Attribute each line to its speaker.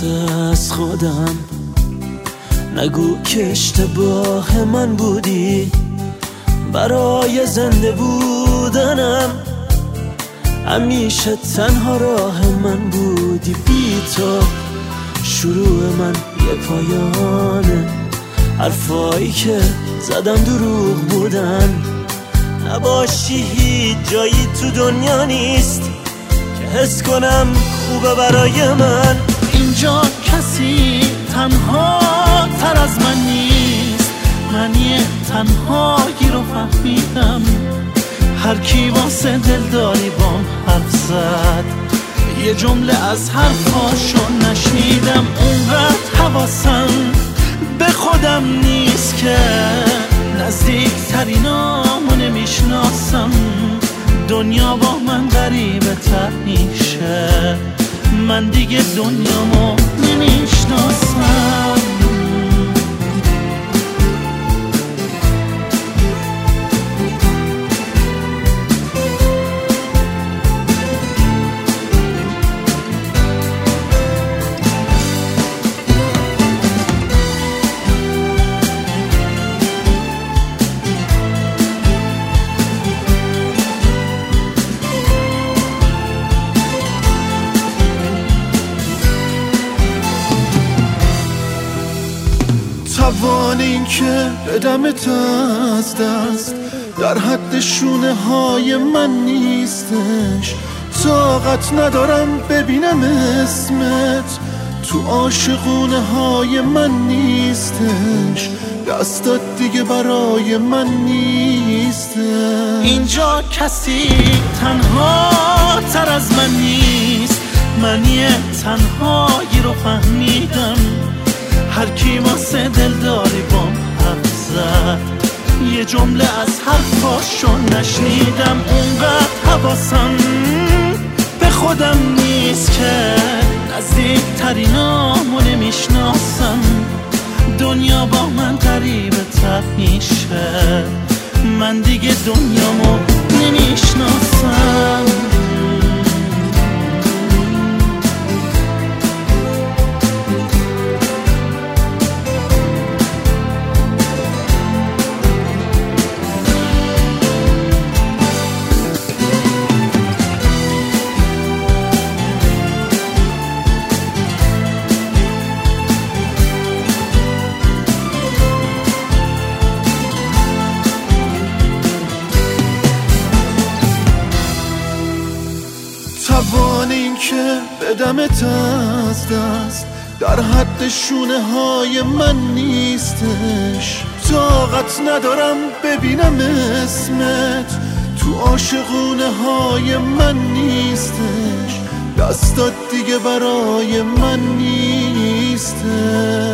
Speaker 1: از خودم، نگو که اشتباه من بودی. برای زنده بودنم همیشه تنها راه من بودی. بی تو شروع من یه پایانه، حرفایی که زدم دروغ بودن. نباشی هیچ جایی تو دنیا نیست که حس کنم خوبه برای من.
Speaker 2: اینجا کسی تنها تر از من نیست، من یه تنهایی رو فهمیدم. هر کی واسه دلداری بام حرف زد، یه جمله از حرفاشو نشنیدم. اونقدر حواسم به خودم نیست که نزدیکترینامو نمیشناسم. دنیا با من غریبه تر میشه، من دیگه دنیامو نمیشناسم.
Speaker 3: توان این که بدمت از دست در حد شونه های من نیستش. طاقت ندارم ببینم اسمت تو عاشقونه های من نیستش. دستات دیگه برای من نیستش.
Speaker 2: اینجا کسی تنها تر از من نیست، من یه تنهایی رو فهمیدم. هر کی واسه دلداری بام حرف زد، یه جمله از حرفاشو نشنیدم. اونقدر حواسم به خودم نیست که نزدیکترینامو نمیشناسم. دنیا با من غریبه تر میشه، من دیگه دنیامو نمیشناسم.
Speaker 3: توان این که بدمت از دست در حد شونه های من نیستش. طاقت ندارم ببینم اسمت تو عاشقونه های من نیستش. دستات دیگه برای من نیستش.